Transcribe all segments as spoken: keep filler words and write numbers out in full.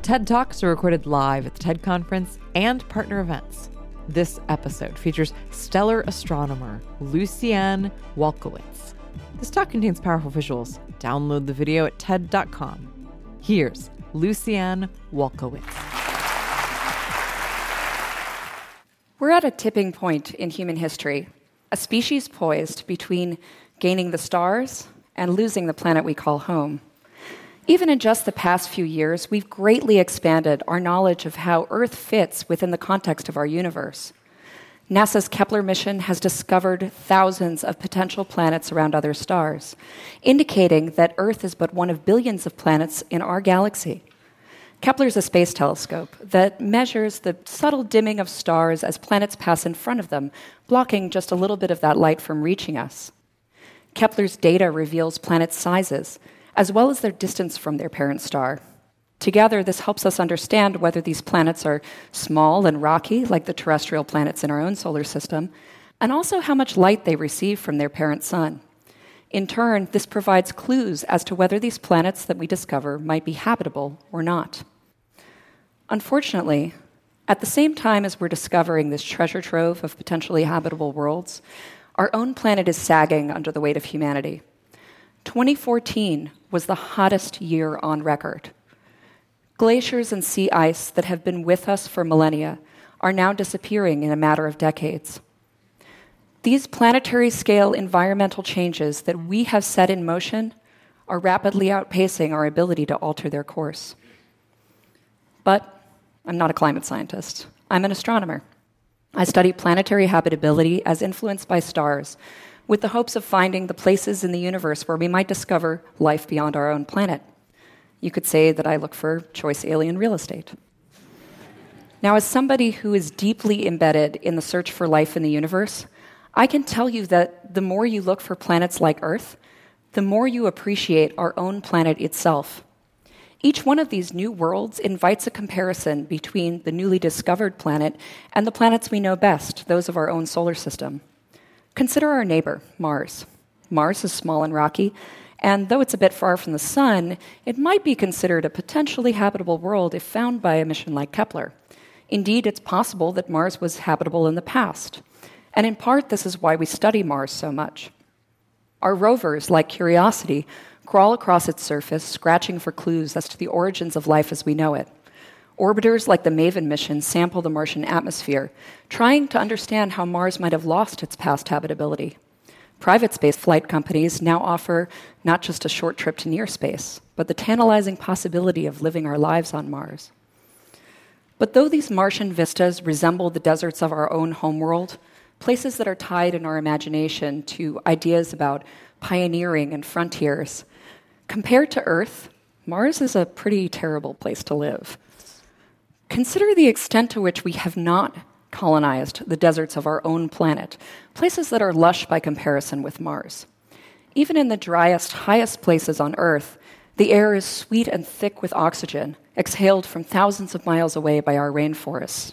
TED Talks are recorded live at the TED Conference and partner events. This episode features stellar astronomer Lucianne Walkowicz. This talk contains powerful visuals. Download the video at T E D dot com. Here's Lucianne Walkowicz. We're at a tipping point in human history, a species poised between gaining the stars and losing the planet we call home. Even in just the past few years, we've greatly expanded our knowledge of how Earth fits within the context of our universe. NASA's Kepler mission has discovered thousands of potential planets around other stars, indicating that Earth is but one of billions of planets in our galaxy. Kepler is a space telescope that measures the subtle dimming of stars as planets pass in front of them, blocking just a little bit of that light from reaching us. Kepler's data reveals planet sizes, as well as their distance from their parent star. Together, this helps us understand whether these planets are small and rocky, like the terrestrial planets in our own solar system, and also how much light they receive from their parent sun. In turn, this provides clues as to whether these planets that we discover might be habitable or not. Unfortunately, at the same time as we're discovering this treasure trove of potentially habitable worlds, our own planet is sagging under the weight of humanity. twenty fourteen was the hottest year on record. Glaciers and sea ice that have been with us for millennia are now disappearing in a matter of decades. These planetary-scale environmental changes that we have set in motion are rapidly outpacing our ability to alter their course. But I'm not a climate scientist. I'm an astronomer. I study planetary habitability as influenced by stars, with the hopes of finding the places in the universe where we might discover life beyond our own planet. You could say that I look for choice alien real estate. Now, as somebody who is deeply embedded in the search for life in the universe, I can tell you that the more you look for planets like Earth, the more you appreciate our own planet itself. Each one of these new worlds invites a comparison between the newly discovered planet and the planets we know best, those of our own solar system. Consider our neighbor, Mars. Mars is small and rocky, and though it's a bit far from the sun, it might be considered a potentially habitable world if found by a mission like Kepler. Indeed, it's possible that Mars was habitable in the past. And in part, this is why we study Mars so much. Our rovers, like Curiosity, crawl across its surface, scratching for clues as to the origins of life as we know it. Orbiters like the MAVEN mission sample the Martian atmosphere, trying to understand how Mars might have lost its past habitability. Private space flight companies now offer not just a short trip to near space, but the tantalizing possibility of living our lives on Mars. But though these Martian vistas resemble the deserts of our own homeworld, places that are tied in our imagination to ideas about pioneering and frontiers, compared to Earth, Mars is a pretty terrible place to live. Consider the extent to which we have not colonized the deserts of our own planet, places that are lush by comparison with Mars. Even in the driest, highest places on Earth, the air is sweet and thick with oxygen, exhaled from thousands of miles away by our rainforests.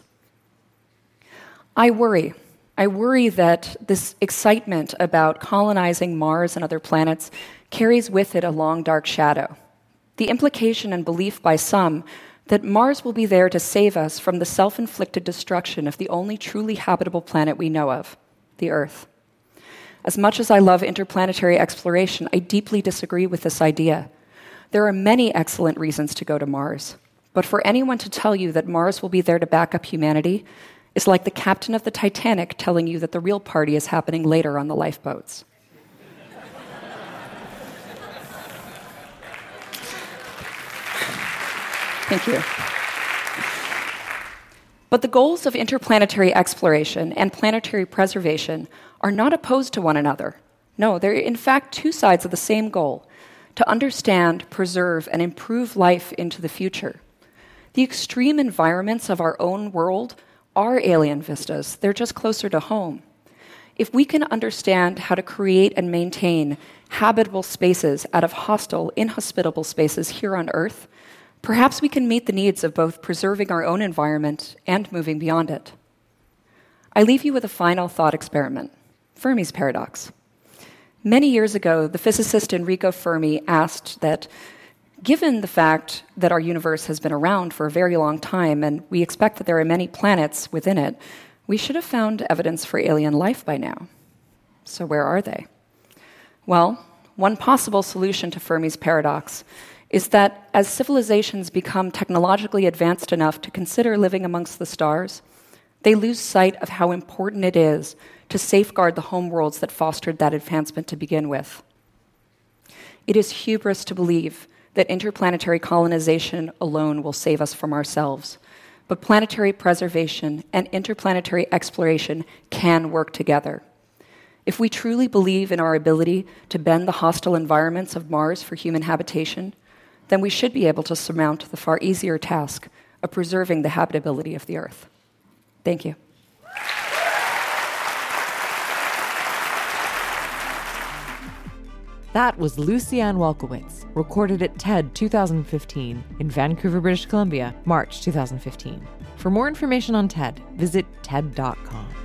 I worry. I worry that this excitement about colonizing Mars and other planets carries with it a long, dark shadow. The implication and belief by some that Mars will be there to save us from the self-inflicted destruction of the only truly habitable planet we know of, the Earth. As much as I love interplanetary exploration, I deeply disagree with this idea. There are many excellent reasons to go to Mars, but for anyone to tell you that Mars will be there to back up humanity is like the captain of the Titanic telling you that the real party is happening later on the lifeboats. Thank you. But the goals of interplanetary exploration and planetary preservation are not opposed to one another. No, they're in fact two sides of the same goal: to understand, preserve, and improve life into the future. The extreme environments of our own world are alien vistas. They're just closer to home. If we can understand how to create and maintain habitable spaces out of hostile, inhospitable spaces here on Earth, perhaps we can meet the needs of both preserving our own environment and moving beyond it. I leave you with a final thought experiment, Fermi's paradox. Many years ago, the physicist Enrico Fermi asked that Given the fact that our universe has been around for a very long time and we expect that there are many planets within it, we should have found evidence for alien life by now. So where are they? Well, one possible solution to Fermi's paradox is that as civilizations become technologically advanced enough to consider living amongst the stars, they lose sight of how important it is to safeguard the homeworlds that fostered that advancement to begin with. It is hubris to believe that interplanetary colonization alone will save us from ourselves, but planetary preservation and interplanetary exploration can work together. If we truly believe in our ability to bend the hostile environments of Mars for human habitation, then we should be able to surmount the far easier task of preserving the habitability of the Earth. Thank you. That was Lucianne Welkowitz, recorded at TED twenty fifteen in Vancouver, British Columbia, March twenty fifteen. For more information on TED, visit T E D dot com.